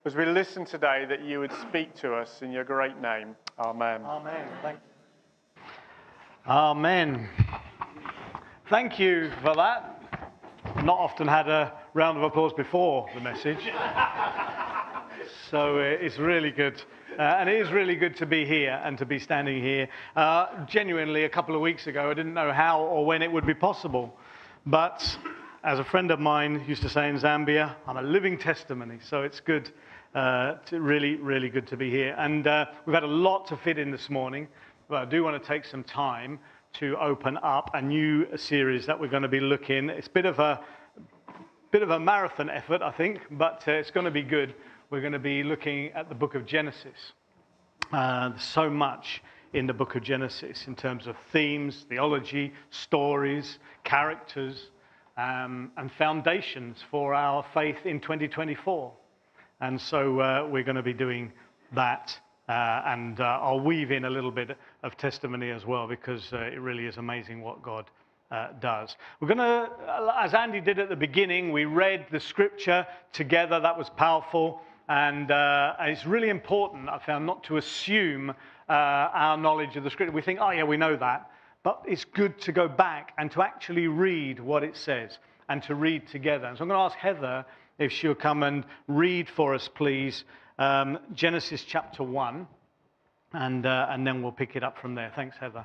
As we listen today, that you would speak to us in your great name. Amen. Amen. Thank you. Amen. Thank you for that. Not often had a round of applause before the message. So it's really good. And it is really good to be here and to be standing here. Genuinely, a couple of weeks ago, I didn't know how or when it would be possible. But as a friend of mine used to say in Zambia, I'm a living testimony. So it's good, really good to be here. And we've had a lot to fit in this morning. But I do want to take some time to open up a new series that we're going to be looking. It's a bit of a marathon effort, I think, but it's going to be good. We're going to be looking at the book of Genesis. So much in the book of Genesis in terms of themes, theology, stories, characters, and foundations for our faith in 2024. And so we're going to be doing that. And I'll weave in a little bit of testimony as well, because it really is amazing what God does. We're going to, as Andy did at the beginning, we read the scripture together. That was powerful. And it's really important, I found, not to assume our knowledge of the scripture. We think, oh yeah, we know that. But it's good to go back and to actually read what it says and to read together. And so I'm going to ask Heather if she'll come and read for us, please, Genesis chapter 1, and then we'll pick it up from there. Thanks, Heather.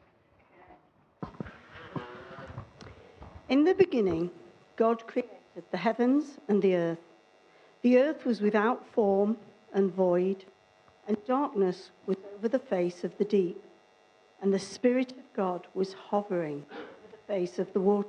In the beginning, God created the heavens and the earth. The earth was without form and void, and darkness was over the face of the deep, and the Spirit of God was hovering over the face of the waters.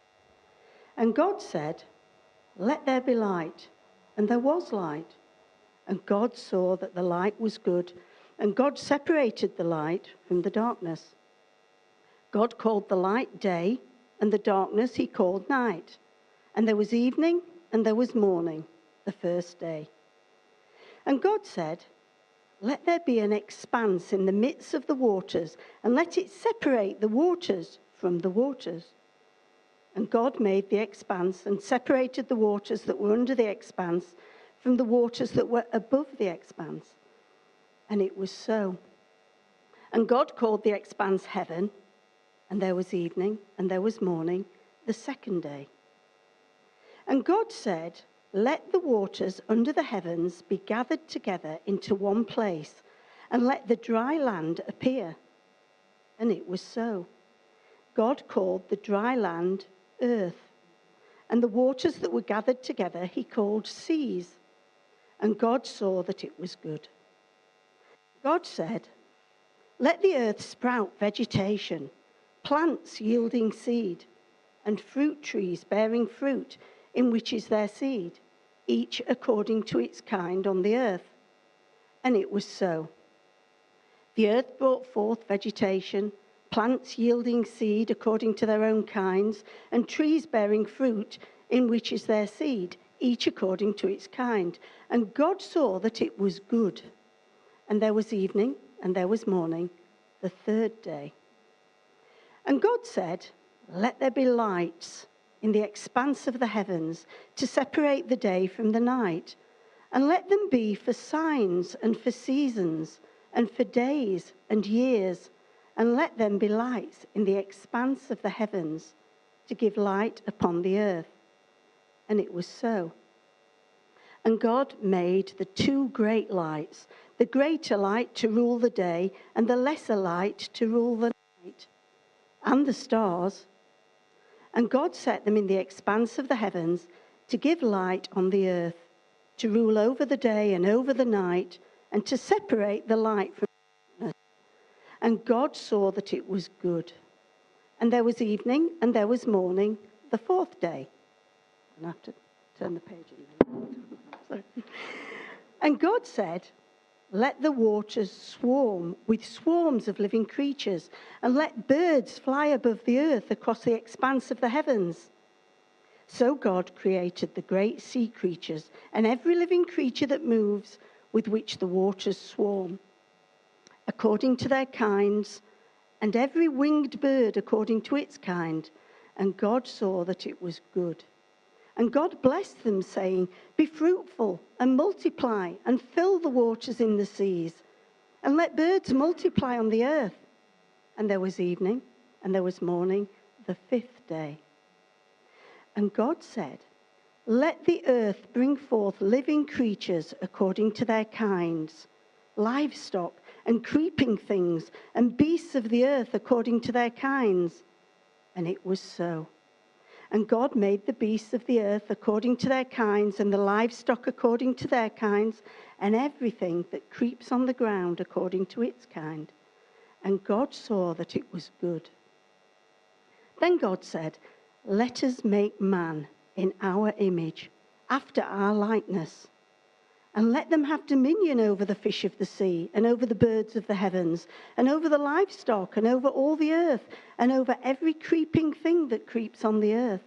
And God said, "Let there be light," and there was light. And God saw that the light was good, and God separated the light from the darkness. God called the light day, and the darkness he called night. And there was evening, and there was morning, the first day. And God said, "Let there be an expanse in the midst of the waters, and let it separate the waters from the waters." And God made the expanse and separated the waters that were under the expanse from the waters that were above the expanse. And it was so. And God called the expanse heaven, and there was evening, and there was morning, the second day. And God said, "Let the waters under the heavens be gathered together into one place, and let the dry land appear." And it was so. God called the dry land earth, and the waters that were gathered together he called seas. And God saw that it was good. God said, "Let the earth sprout vegetation, plants yielding seed, and fruit trees bearing fruit in which is their seed, each according to its kind on the earth." And it was so. The earth brought forth vegetation, plants yielding seed according to their own kinds, and trees bearing fruit in which is their seed, each according to its kind. And God saw that it was good. And there was evening, and there was morning, the third day. And God said, "Let there be lights in the expanse of the heavens to separate the day from the night, and let them be for signs and for seasons and for days and years, and let them be lights in the expanse of the heavens to give light upon the earth." And it was so. And God made the two great lights, the greater light to rule the day, and the lesser light to rule the night, and the stars. And God set them in the expanse of the heavens to give light on the earth, to rule over the day and over the night, and to separate the light from darkness. And God saw that it was good. And there was evening, and there was morning, the fourth day. I have to turn the page in. Sorry. And God said, "Let the waters swarm with swarms of living creatures, and let birds fly above the earth across the expanse of the heavens." So God created the great sea creatures and every living creature that moves, with which the waters swarm, according to their kinds, and every winged bird according to its kind. And God saw that it was good. And God blessed them, saying, "Be fruitful and multiply and fill the waters in the seas, and let birds multiply on the earth." And there was evening, and there was morning, the fifth day. And God said, "Let the earth bring forth living creatures according to their kinds, livestock and creeping things, and beasts of the earth according to their kinds." And it was so. And God made the beasts of the earth according to their kinds, and the livestock according to their kinds, and everything that creeps on the ground according to its kind. And God saw that it was good. Then God said, "Let us make man in our image, after our likeness, and let them have dominion over the fish of the sea, and over the birds of the heavens, and over the livestock, and over all the earth, and over every creeping thing that creeps on the earth."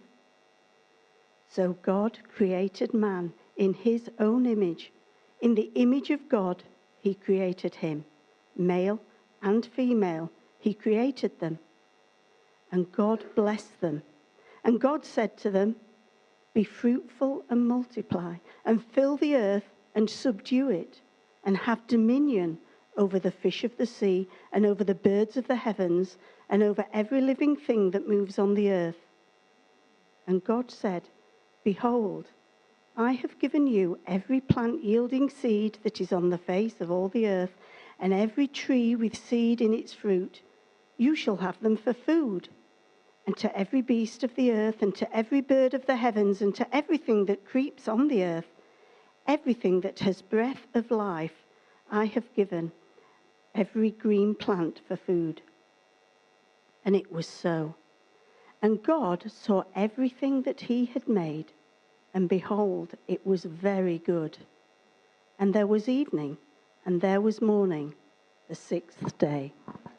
So God created man in his own image. In the image of God, he created him. Male and female, he created them. And God blessed them. And God said to them, "Be fruitful and multiply, and fill the earth and subdue it, and have dominion over the fish of the sea, and over the birds of the heavens, and over every living thing that moves on the earth." And God said, "Behold, I have given you every plant yielding seed that is on the face of all the earth, and every tree with seed in its fruit. You shall have them for food. And to every beast of the earth, and to every bird of the heavens, and to everything that creeps on the earth, everything that has breath of life, I have given every green plant for food." And it was so. And God saw everything that he had made, and behold, it was very good. And there was evening, and there was morning, the sixth day.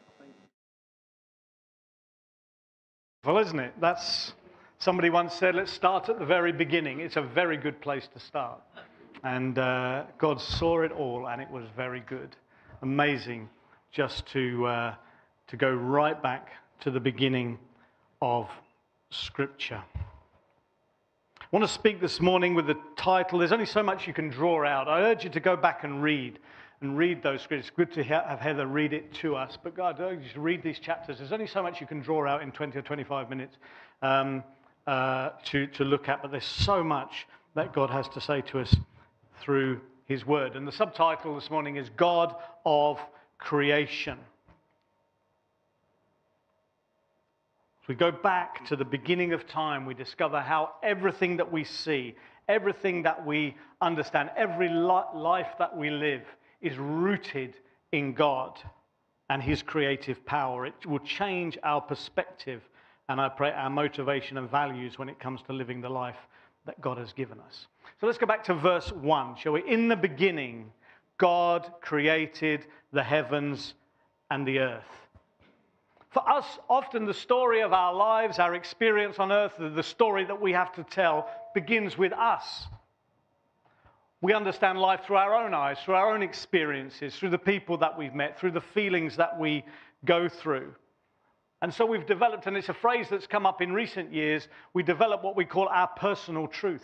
Well, isn't it? That's, somebody once said, let's start at the very beginning. It's a very good place to start. And God saw it all, and it was very good. Amazing just to go right back to the beginning of Scripture. I want to speak this morning with the title, there's only so much you can draw out. I urge you to go back and read those scriptures. It's good to have Heather read it to us, but God, I urge you to read these chapters. There's only so much you can draw out in 20 or 25 minutes to look at, but there's so much that God has to say to us through his word. And the subtitle this morning is God of Creation. As we go back to the beginning of time, we discover how everything that we see, everything that we understand, every life that we live is rooted in God and his creative power. It will change our perspective and I pray our motivation and values when it comes to living the life that God has given us. So let's go back to verse 1, shall we? In the beginning, God created the heavens and the earth. For us, often the story of our lives, our experience on earth, the story that we have to tell begins with us. We understand life through our own eyes, through our own experiences, through the people that we've met, through the feelings that we go through. And so we've developed, and it's a phrase that's come up in recent years, we develop what we call our personal truth.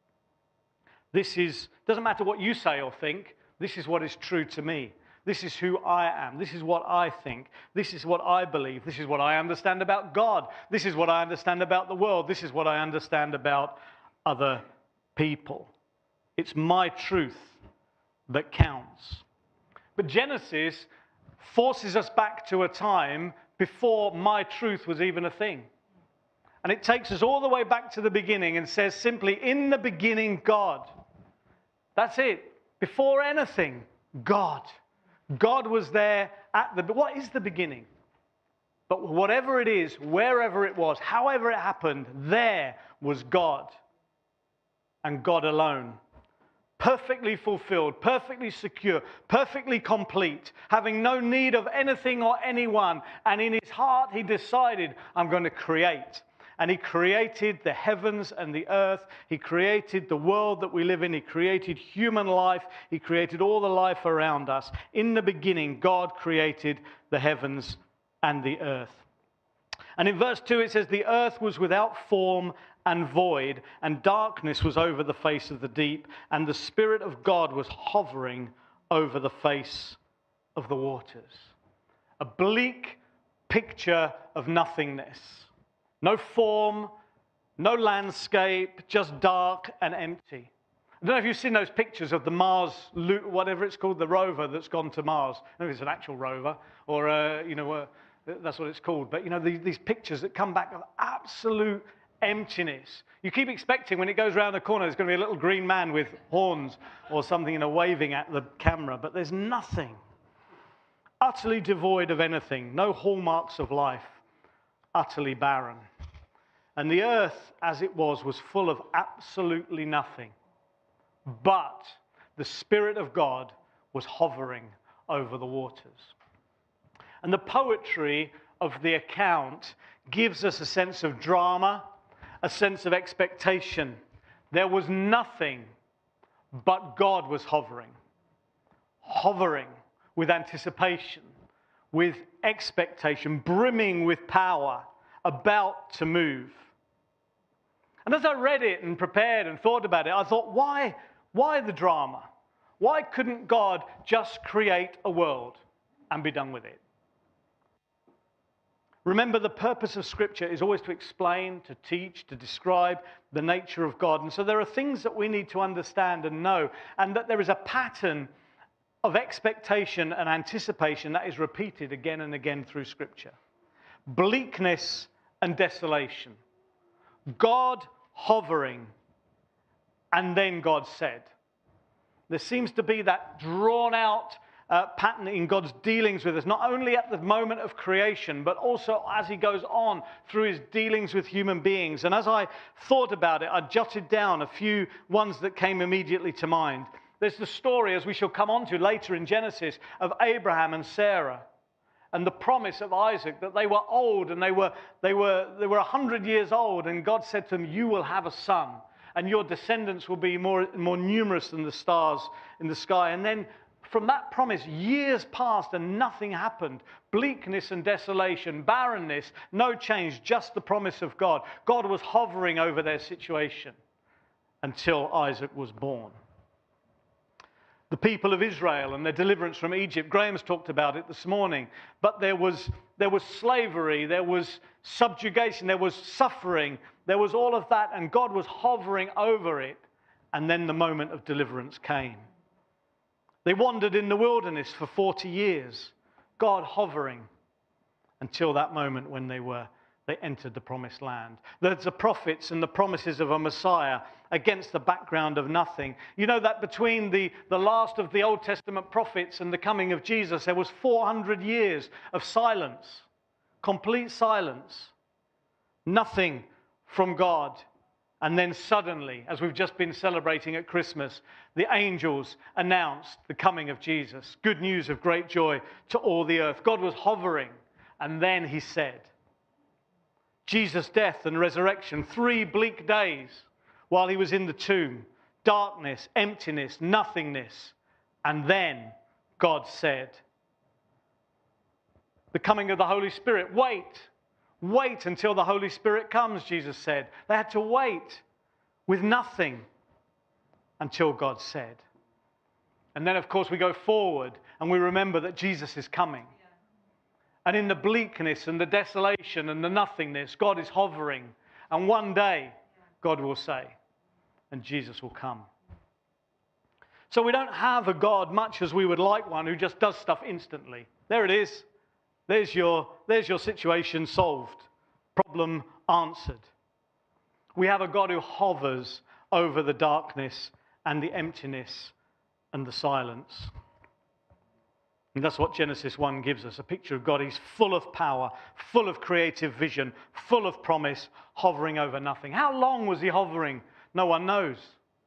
Doesn't matter what you say or think, this is what is true to me. This is who I am. This is what I think. This is what I believe. This is what I understand about God. This is what I understand about the world. This is what I understand about other people. It's my truth that counts. But Genesis forces us back to a time before my truth was even a thing. And it takes us all the way back to the beginning and says simply, in the beginning, God. That's it. Before anything, God. God was there what is the beginning? But whatever it is, wherever it was, however it happened, there was God. And God alone. Perfectly fulfilled, perfectly secure, perfectly complete, having no need of anything or anyone. And in his heart, he decided, I'm going to create. And he created the heavens and the earth. He created the world that we live in. He created human life. He created all the life around us. In the beginning, God created the heavens and the earth. And in verse 2, it says, the earth was without form and void, and darkness was over the face of the deep, and the Spirit of God was hovering over the face of the waters. A bleak picture of nothingness. No form, no landscape, just dark and empty. I don't know if you've seen those pictures of the Mars, whatever it's called, the rover that's gone to Mars. I don't know if it's an actual rover or, that's what it's called. But, these pictures that come back of absolute emptiness. You keep expecting when it goes around the corner, there's going to be a little green man with horns or something, waving at the camera. But there's nothing. Utterly devoid of anything. No hallmarks of life. Utterly barren. And the earth, as it was full of absolutely nothing. But the Spirit of God was hovering over the waters. And the poetry of the account gives us a sense of drama, a sense of expectation. There was nothing, but God was hovering. Hovering with anticipation, with expectation, brimming with power, about to move. And as I read it and prepared and thought about it, I thought, why the drama? Why couldn't God just create a world and be done with it? Remember, the purpose of Scripture is always to explain, to teach, to describe the nature of God. And so there are things that we need to understand and know, and that there is a pattern of expectation and anticipation that is repeated again and again through Scripture. Bleakness and desolation. God hovering, and then God said. There seems to be that drawn out pattern in God's dealings with us, not only at the moment of creation, but also as he goes on through his dealings with human beings. And as I thought about it, I jotted down a few ones that came immediately to mind. There's the story, as we shall come on to later in Genesis, of Abraham and Sarah, and the promise of Isaac, that they were old, and they were 100 years old, and God said to them, you will have a son, and your descendants will be more numerous than the stars in the sky. And then from that promise, years passed and nothing happened. Bleakness and desolation, barrenness, no change, just the promise of God. God was hovering over their situation until Isaac was born. The people of Israel and their deliverance from Egypt, Graham's talked about it this morning, but there was slavery, there was subjugation, there was suffering, there was all of that, and God was hovering over it, and then the moment of deliverance came. They wandered in the wilderness for 40 years, God hovering until that moment when they entered the promised land. There's the prophets and the promises of a Messiah against the background of nothing. You know that between the last of the Old Testament prophets and the coming of Jesus, there was 400 years of silence, complete silence, nothing from God. And then suddenly, as we've just been celebrating at Christmas, the angels announced the coming of Jesus. Good news of great joy to all the earth. God was hovering, and then he said, Jesus' death and resurrection, 3 bleak days while he was in the tomb, darkness, emptiness, nothingness, and then God said, the coming of the Holy Spirit, wait until the Holy Spirit comes, Jesus said. They had to wait with nothing until God said. And then, of course, we go forward and we remember that Jesus is coming. And in the bleakness and the desolation and the nothingness, God is hovering. And one day, God will say, and Jesus will come. So we don't have a God much as we would like one who just does stuff instantly. There it is. There's your situation solved. Problem answered. We have a God who hovers over the darkness and the emptiness and the silence. And that's what Genesis 1 gives us, a picture of God. He's full of power, full of creative vision, full of promise, hovering over nothing. How long was he hovering? No one knows.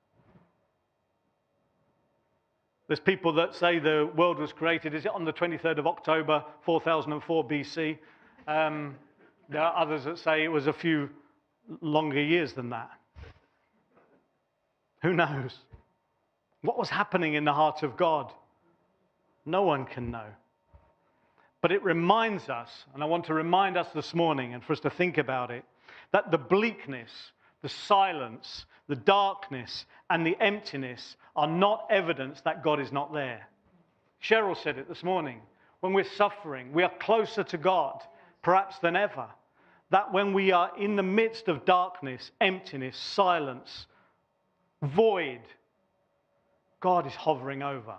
There's people that say the world was created, is it on the 23rd of October, 4004 BC? There are others that say it was a few longer years than that. Who knows? What was happening in the heart of God? No one can know. But it reminds us, and I want to remind us this morning, and for us to think about it, that the bleakness, the silence, the darkness, and the emptiness are not evidence that God is not there. Cheryl said it this morning. When we're suffering, we are closer to God, perhaps than ever. That when we are in the midst of darkness, emptiness, silence, void, God is hovering over.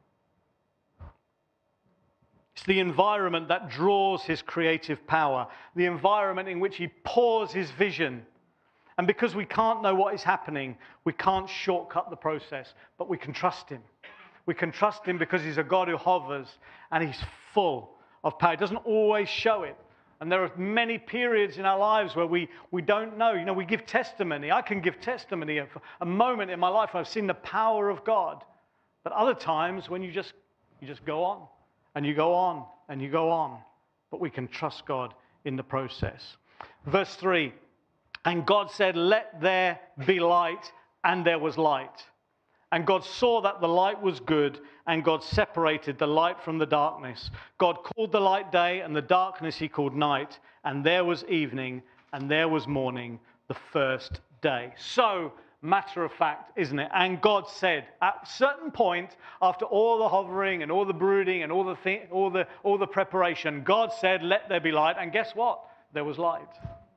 It's the environment that draws his creative power, the environment in which he pours his vision. And because we can't know what is happening, we can't shortcut the process, but we can trust him. We can trust him because he's a God who hovers and he's full of power. He doesn't always show it. And there are many periods in our lives where we don't know. You know, we give testimony. I can give testimony of a moment in my life where I've seen the power of God. But other times when you just go on and you go on and you go on. But we can trust God in the process. Verse 3, and God said, let there be light, and there was light. And God saw that the light was good, and God separated the light from the darkness. God called the light day, and the darkness he called night. And there was evening, and there was morning, the first day. So, matter of fact, isn't it? And God said, at a certain point, after all the hovering and all the brooding and all the preparation, God said, let there be light. And guess what? There was light.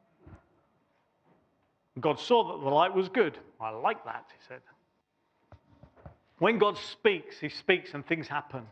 God saw that the light was good. I like that, he said. When God speaks, he speaks and things happen.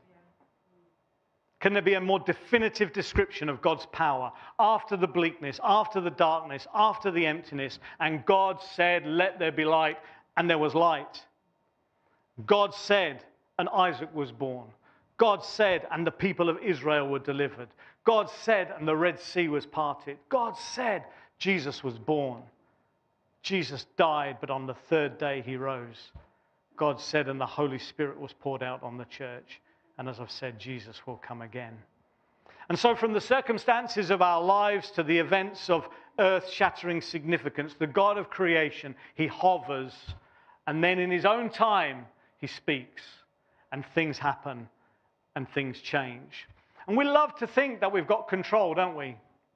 Can there be a more definitive description of God's power after the bleakness, after the darkness, after the emptiness? And God said, let there be light, and there was light. God said, and Isaac was born. God said, and the people of Israel were delivered. God said, and the Red Sea was parted. God said, Jesus was born. Jesus died, but on the third day he rose. God said, and the Holy Spirit was poured out on the church. And as I've said, Jesus will come again. And so from the circumstances of our lives to the events of earth-shattering significance, the God of creation, he hovers. And then in his own time, he speaks. And things happen. And things change. And we love to think that we've got control, don't we?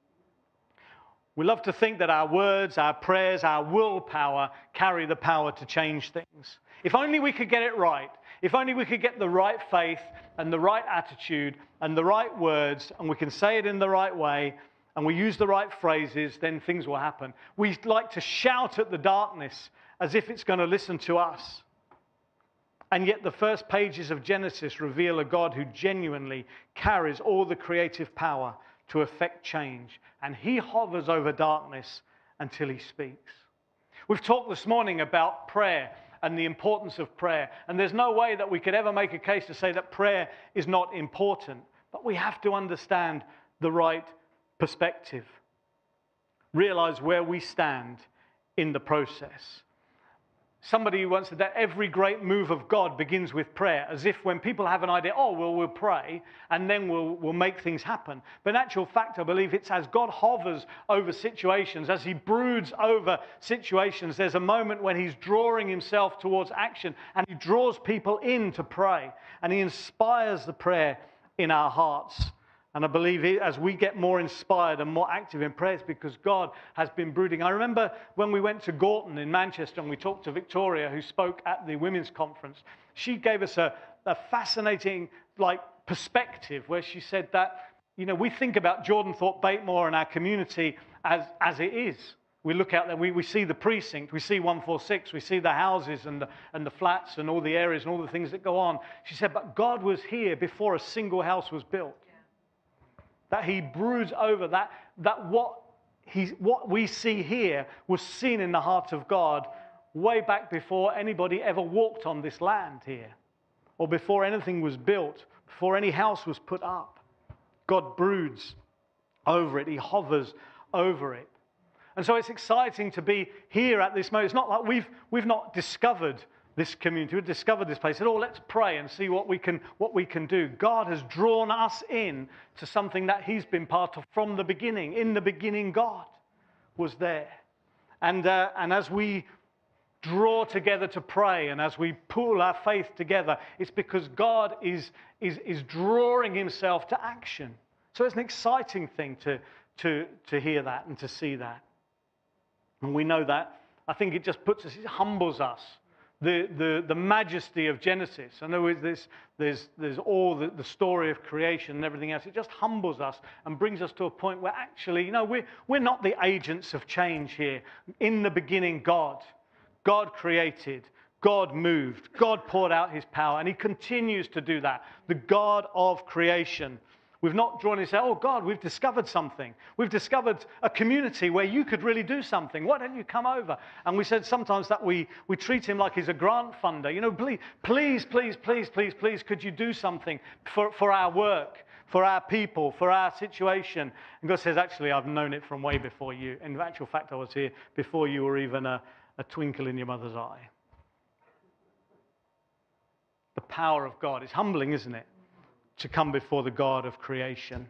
We love to think that our words, our prayers, our willpower carry the power to change things. If only we could get it right. If only we could get the right faith and the right attitude and the right words, and we can say it in the right way, and we use the right phrases, then things will happen. We like to shout at the darkness as if it's going to listen to us. And yet the first pages of Genesis reveal a God who genuinely carries all the creative power to effect change. And he hovers over darkness until he speaks. We've talked this morning about prayer and the importance of prayer. And there's no way that we could ever make a case to say that prayer is not important. But we have to understand the right perspective. Realize where we stand in the process. Somebody once said that every great move of God begins with prayer, as if when people have an idea, oh, well, we'll pray, and then we'll make things happen. But in actual fact, I believe it's as God hovers over situations, as he broods over situations, there's a moment when he's drawing himself towards action, and he draws people in to pray, and he inspires the prayer in our hearts. And I believe as we get more inspired and more active in prayer, it's because God has been brooding. I remember when we went to Gorton in Manchester and we talked to Victoria, who spoke at the women's conference. She gave us a fascinating perspective where she said that, you know, we think about Jordan Thorpe Batemore and our community as it is. We look out there, we see the precinct, we see 146, we see the houses and the flats and all the areas and all the things that go on. She said, but God was here before a single house was built. That he broods over that what we see here was seen in the heart of God way back before anybody ever walked on this land here, or before anything was built, before any house was put up. God broods over it. He hovers over it. And so it's exciting to be here at this moment. It's not like we've not discovered this community. We've discovered this place. Said, oh, let's pray and see what we can do. God has drawn us in to something that he's been part of from the beginning. In the beginning, God was there. And as we draw together to pray and as we pull our faith together, it's because God is drawing himself to action. So it's an exciting thing to hear that and to see that. And we know that I think it just puts us, it humbles us. The majesty of Genesis. I know there's all the story of creation and everything else. It just humbles us and brings us to a point where actually, you know, we're not the agents of change here. In the beginning, God created, God moved, God poured out his power, and he continues to do that. The God of creation. We've not drawn and said, oh God, we've discovered something. We've discovered a community where you could really do something. Why don't you come over? And we said sometimes that we treat him like he's a grant funder. You know, please, could you do something for our work, for our people, for our situation? And God says, actually, I've known it from way before you. In actual fact, I was here before you were even a twinkle in your mother's eye. The power of God. It's humbling, isn't it? To come before the God of creation.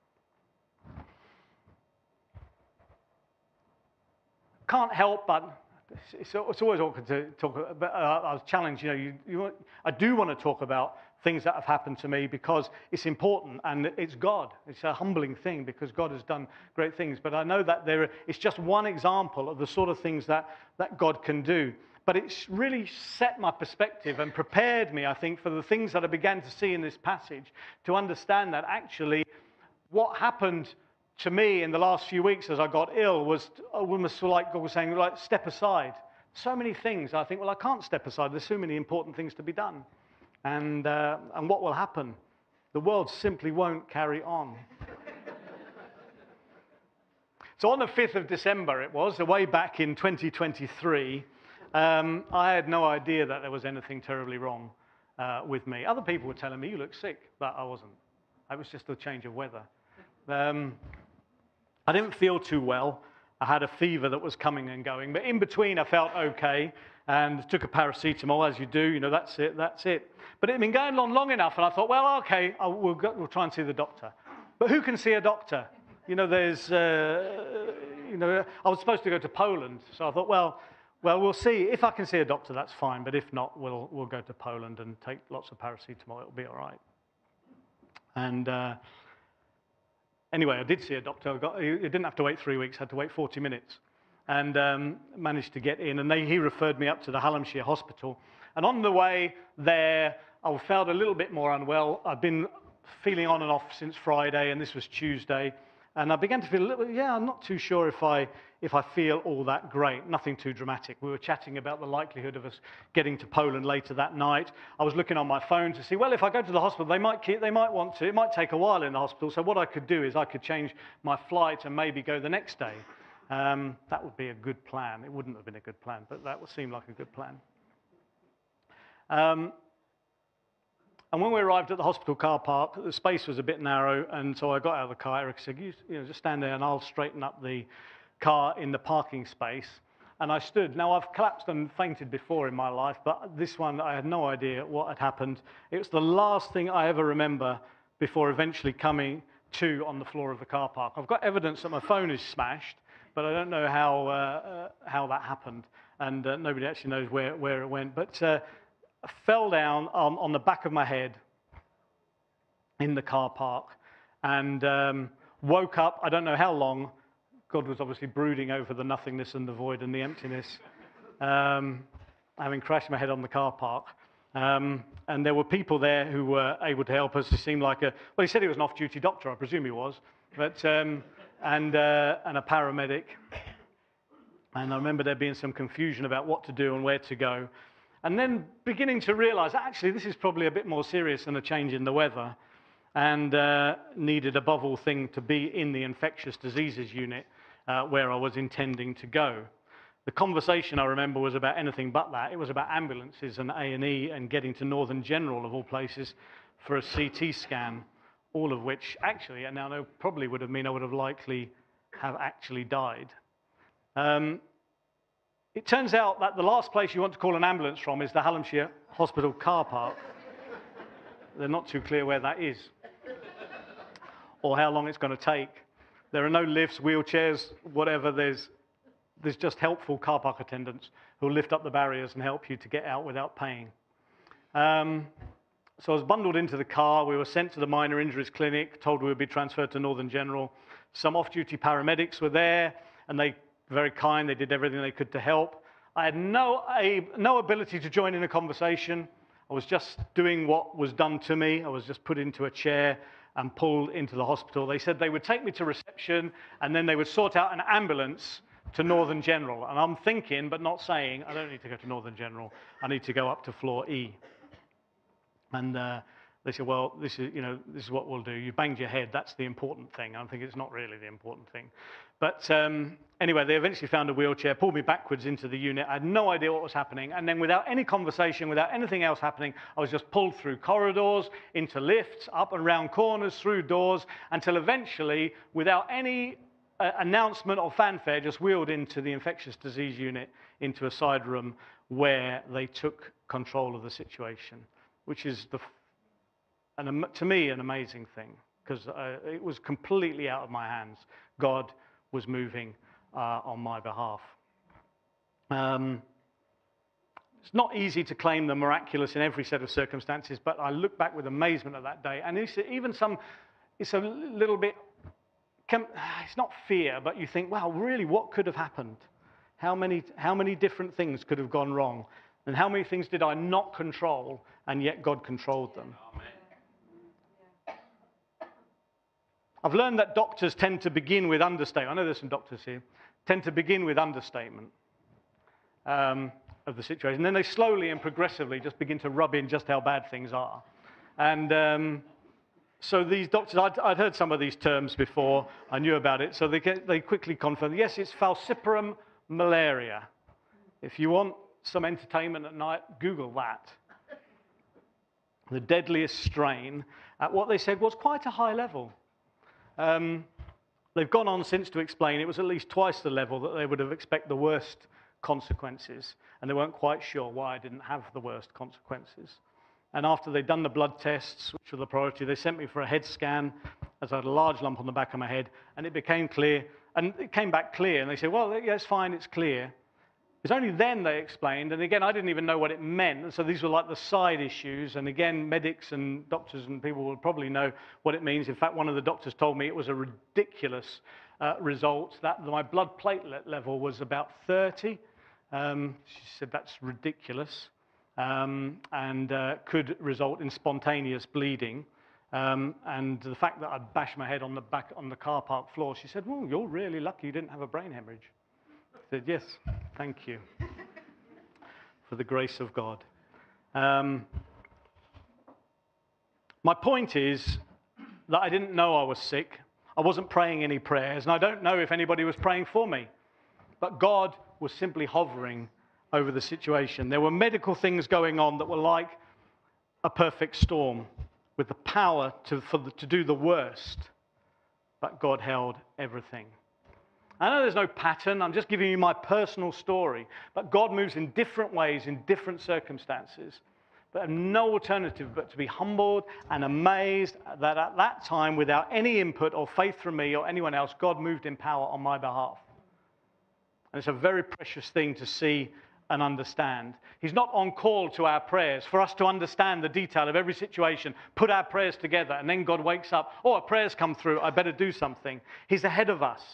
Can't help but, it's always awkward to talk about, but I was challenged, you know, I do want to talk about things that have happened to me because it's important and it's God. It's a humbling thing because God has done great things. But I know that it's just one example of the sort of things that God can do. But it's really set my perspective and prepared me, I think, for the things that I began to see in this passage, to understand that actually what happened to me in the last few weeks as I got ill was almost like God was saying, like, step aside. So many things. I think, well, I can't step aside. There's so many important things to be done. And what will happen? The world simply won't carry on. So on the 5th of December, it was, way back in 2023, I had no idea that there was anything terribly wrong with me. Other people were telling me, you look sick, but I wasn't. It was just a change of weather. I didn't feel too well. I had a fever that was coming and going, but in between I felt okay and took a paracetamol, as you do, you know, that's it. But it had been going on long enough, and I thought, well, okay, we'll try and see the doctor. But who can see a doctor? You know, I was supposed to go to Poland, so I thought, well, we'll see. If I can see a doctor, that's fine. But if not, we'll go to Poland and take lots of paracetamol. It'll be all right. And anyway, I did see a doctor. I didn't have to wait 3 weeks. I had to wait 40 minutes. And managed to get in. And he referred me up to the Hallamshire Hospital. And on the way there, I felt a little bit more unwell. I'd been feeling on and off since Friday, and this was Tuesday. And I began to feel a little bit, I'm not too sure if I feel all that great. Nothing too dramatic. We were chatting about the likelihood of us getting to Poland later that night. I was looking on my phone to see, well, if I go to the hospital, they might want to. It might take a while in the hospital. So what I could do is I could change my flight and maybe go the next day. That would be a good plan. It wouldn't have been a good plan, but that would seem like a good plan. And when we arrived at the hospital car park, the space was a bit narrow, and so I got out of the car. Eric said, you know, just stand there and I'll straighten up the car in the parking space. And I stood. Now, I've collapsed and fainted before in my life, but this one, I had no idea what had happened. It was the last thing I ever remember before eventually coming to on the floor of the car park. I've got evidence that my phone is smashed, but I don't know how that happened, and nobody actually knows where it went. But I fell down on the back of my head in the car park and woke up. I don't know how long. God was obviously brooding over the nothingness and the void and the emptiness, having crashed my head on the car park. And there were people there who were able to help us. He seemed like he said he was an off-duty doctor, I presume he was, but and a paramedic. And I remember there being some confusion about what to do and where to go. And then beginning to realize, actually, this is probably a bit more serious than a change in the weather, and needed, above all things, to be in the infectious diseases unit where I was intending to go. The conversation, I remember, was about anything but that. It was about ambulances and A&E and getting to Northern General, of all places, for a CT scan, all of which, actually, and now probably would have meant I would have likely have actually died. It turns out that the last place you want to call an ambulance from is the Hallamshire Hospital car park. They're not too clear where that is or how long it's going to take. There are no lifts, wheelchairs, whatever. There's just helpful car park attendants who will lift up the barriers and help you to get out without paying. So I was bundled into the car. We were sent to the minor injuries clinic, told we would be transferred to Northern General. Some off-duty paramedics were there, and they very kind. They did everything they could to help. I had no ability to join in a conversation. I was just doing what was done to me. I was just put into a chair and pulled into the hospital. They said they would take me to reception and then they would sort out an ambulance to Northern General. And I'm thinking, but not saying, I don't need to go to Northern General. I need to go up to floor E. And they said, well, this is what we'll do. You banged your head. That's the important thing. I think it's not really the important thing. But anyway, they eventually found a wheelchair, pulled me backwards into the unit. I had no idea what was happening. And then without any conversation, without anything else happening, I was just pulled through corridors, into lifts, up and round corners, through doors, until eventually, without any announcement or fanfare, just wheeled into the infectious disease unit, into a side room where they took control of the situation, which is, to me, an amazing thing, because it was completely out of my hands. God was moving on my behalf. It's not easy to claim the miraculous in every set of circumstances, but I look back with amazement at that day. And it's a little bit, it's not fear, but you think, wow, really, what could have happened? How many different things could have gone wrong? And how many things did I not control, and yet God controlled them? Amen. I've learned that doctors tend to begin with understatement. I know there's some doctors here. Tend to begin with understatement of the situation. And then they slowly and progressively just begin to rub in just how bad things are. And so these doctors, I'd heard some of these terms before. I knew about it. So they quickly confirmed, yes, it's falciparum malaria. If you want some entertainment at night, Google that. The deadliest strain at what they said was quite a high level. They've gone on since to explain it was at least twice the level that they would have expected the worst consequences, and they weren't quite sure why I didn't have the worst consequences. And after they'd done the blood tests, which were the priority, they sent me for a head scan, as I had a large lump on the back of my head, and it became clear, and it came back clear, and they said, well, yeah, it's fine, it's clear. It was only then they explained, and again, I didn't even know what it meant, and so these were like the side issues, and again, medics and doctors and people will probably know what it means. In fact, one of the doctors told me it was a ridiculous result, that my blood platelet level was about 30. She said that's ridiculous, and could result in spontaneous bleeding. And the fact that I'd bashed my head on the car park floor, she said, well, you're really lucky you didn't have a brain hemorrhage. I said, yes, thank you for the grace of God. My point is that I didn't know I was sick. I wasn't praying any prayers, and I don't know if anybody was praying for me. But God was simply hovering over the situation. There were medical things going on that were like a perfect storm, with the power to do the worst. But God held everything. I know there's no pattern. I'm just giving you my personal story. But God moves in different ways, in different circumstances. But I have no alternative but to be humbled and amazed that at that time, without any input or faith from me or anyone else, God moved in power on my behalf. And it's a very precious thing to see and understand. He's not on call to our prayers for us to understand the detail of every situation, put our prayers together, and then God wakes up, oh, a prayer's come through, I better do something. He's ahead of us.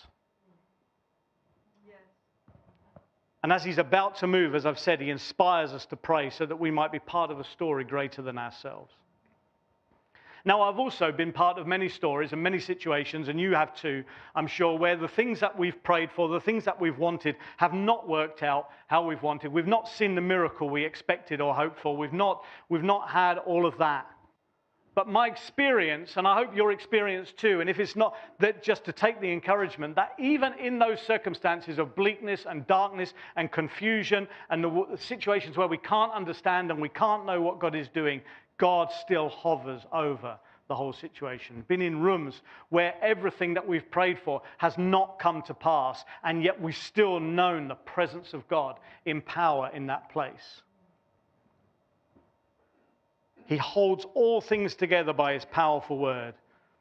And as he's about to move, as I've said, he inspires us to pray so that we might be part of a story greater than ourselves. Now, I've also been part of many stories and many situations, and you have too, I'm sure, where the things that we've prayed for, the things that we've wanted, have not worked out how we've wanted. We've not seen the miracle we expected or hoped for. We've not had all of that. But my experience, and I hope your experience too, and if it's not that, just to take the encouragement, that even in those circumstances of bleakness and darkness and confusion and the situations where we can't understand and we can't know what God is doing, God still hovers over the whole situation. Been in rooms where everything that we've prayed for has not come to pass, and yet we've still known the presence of God in power in that place. He holds all things together by his powerful word.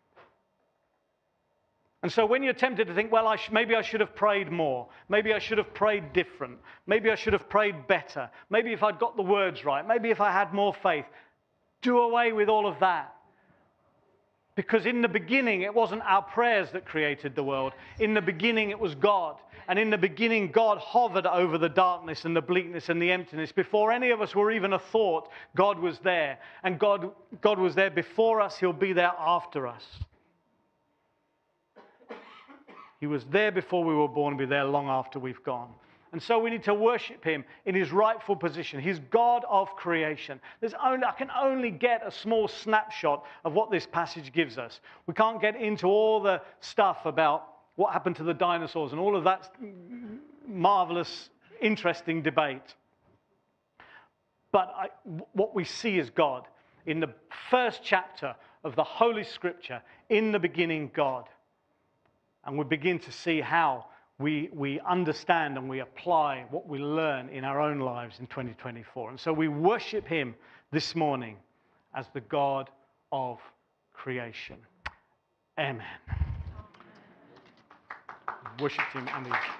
And so when you're tempted to think, well, maybe I should have prayed more. Maybe I should have prayed different. Maybe I should have prayed better. Maybe if I'd got the words right. Maybe if I had more faith. Do away with all of that. Because in the beginning, it wasn't our prayers that created the world. In the beginning, it was God. And in the beginning, God hovered over the darkness and the bleakness and the emptiness. Before any of us were even a thought, God was there. And God was there before us. He'll be there after us. He was there before we were born, and be there long after we've gone. And so we need to worship him in his rightful position. He's God of creation. I can only get a small snapshot of what this passage gives us. We can't get into all the stuff about what happened to the dinosaurs and all of that marvelous, interesting debate. But what we see is God. In the first chapter of the Holy Scripture, in the beginning, God. And we begin to see how we understand and we apply what we learn in our own lives in 2024. And so we worship him this morning as the God of creation. Amen. Worship him, Andy.